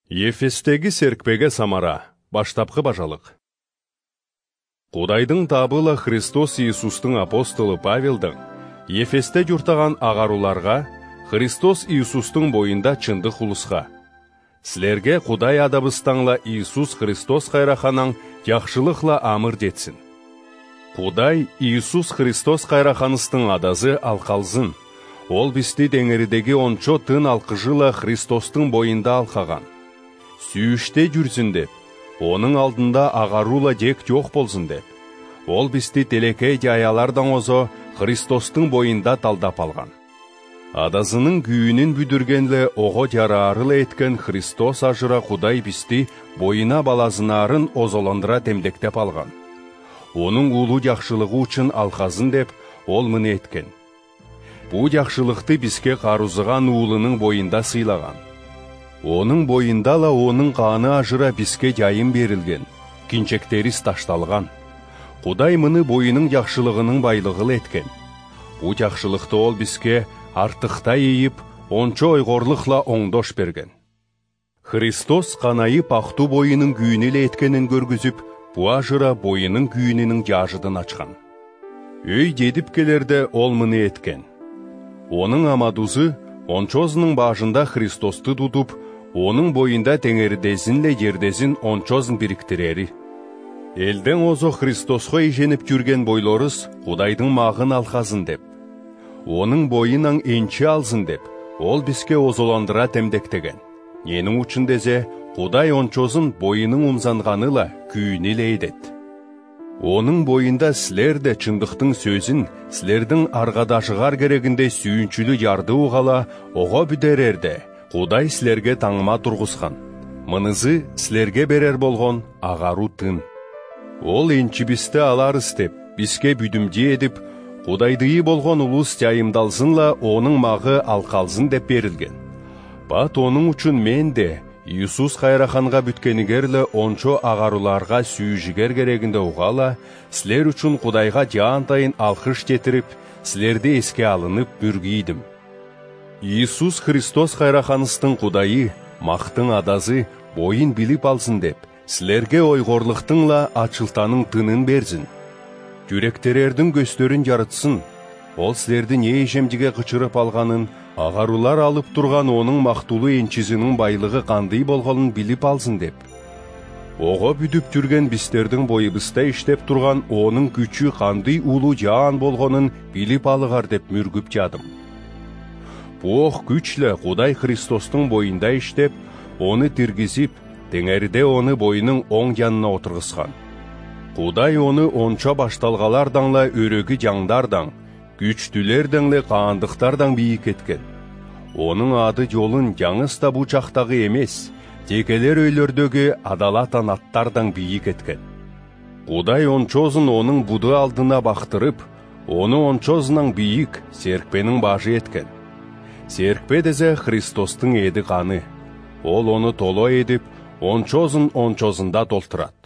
Ефестегі серкпеге самара, баштапқы бажалық. Құдайдың табылы Христос Иисустың апостолы Павелдің, Ефесте жүртаған ағаруларға, Христос Иисустың бойында чындық ұлысқа. Сілерге Құдай адабыстаңла Иисус Христос қайраханаң яқшылықла амыр детсін. Құдай Иисус Христос қайраханыстың адазы алқалзын. Ол бісті деңерідегі ончо тын алқыжыла Христостың бойында алқаған. Сүйіште жүрсін деп, оның алдында ағарула дек жоқ болсын деп. Ол бісті телекей дяялардан озо Христостың бойында талдап алған. Адазының күйінін бүдіргенлі оғы ярарылы еткен Христос ажыра Құдай бісті бойына балазынарын озоландыра темдектеп алған. Оның улу яқшылығы үшін алқазын деп, ол мыны еткен. Бұ яқшылықты бізге қарузыған улының бойында сыйлаған. Оның бойындала оның қаны ажыра бізге жайын берілген, кинчектеріс ташталған. Құдай мыны бойының яқшылығының байлығыл еткен. Бұ яқшылықты ол бізге артықта ейіп, ончо ойғорлықла оңдош берген. Христос қанайып ақту бойының күйінілі еткенін көргізіп, бұ ажыра бойының күйінінің жажыдын açқан. Өй дедіп келерде ол мыны еткен. Оның амадузы, ончозының бажында Христосты тудуп, оның бойында теңердезінле ердезін ончозын біріктірері. Елден озо Христосқа еженіп жүрген бойлорыз Құдайдың мағын алқазын деп. Оның бойынан енчі алзын деп, ол бізге озоландыра темдектеген. Ненің үшін дезе, Құдай ончозын бойының умзанғаныла күйініле едет. Оның бойында сілерді чындықтың сөзін, сілердің арғадашығар керегінде сүйінчілі ярды уғала, оға бүдерерді, Құдай сілерге таңыма тұрғысқан. Мынызы сілерге берер болған ағару тын. Ол енчібісті аларыз деп, бізге бүдімде едіп, Құдайдыйы болған ұлыс жайымдалзынла оның мағы алқалзын деп берілген. Бат оның үшін мен де, Иисус қайраханға бүткенігерлі ончо ағаруларға сүйжігер керегінде уғала, сілер үшін Құдайға жаантайын алқыш жетіріп, сілерді еске алынып бүргейдім. Иисус Христос қайраханыстың Құдайы, мақтың адазы, бойын біліп алсын деп, сілерге ойғорлықтыңла ачылтаның тынын берзін. Жүректерердің көстерін жарытсын, ол сілерді не ежемдіге қычырып алғанын, ағарулар алып тұрған оның мақтулы енчізінің байлығы қандай болғанын біліп алсын деп. Оға бүдіп жүрген бістердің бойыбыста іштеп тұрған оның күчі қандай улу жаан болғанын біліп алығар деп мүргіп жадым. Бұқ күчлі Құдай Христостың бойында іштеп, оны тіргізіп, теңерде оны бойының оң жанына отырғысқан. Құдай оны онча башталғалардаңла өрегі жаңдардан, күчтілердіңлі қаандықтардан бейік еткен. Оның ады жолын жаңыста бұ чақтағы емес, текелер өйлердегі адалатан аттардан бейік еткен. Құдай ончозын оның бұды алдына бақтырып, оны ончозынан бейік серкпенің бажы еткен. Серкпе дезе Христостың еді қаны. Ол оны толо едіп, ончозын ончозында толтырат.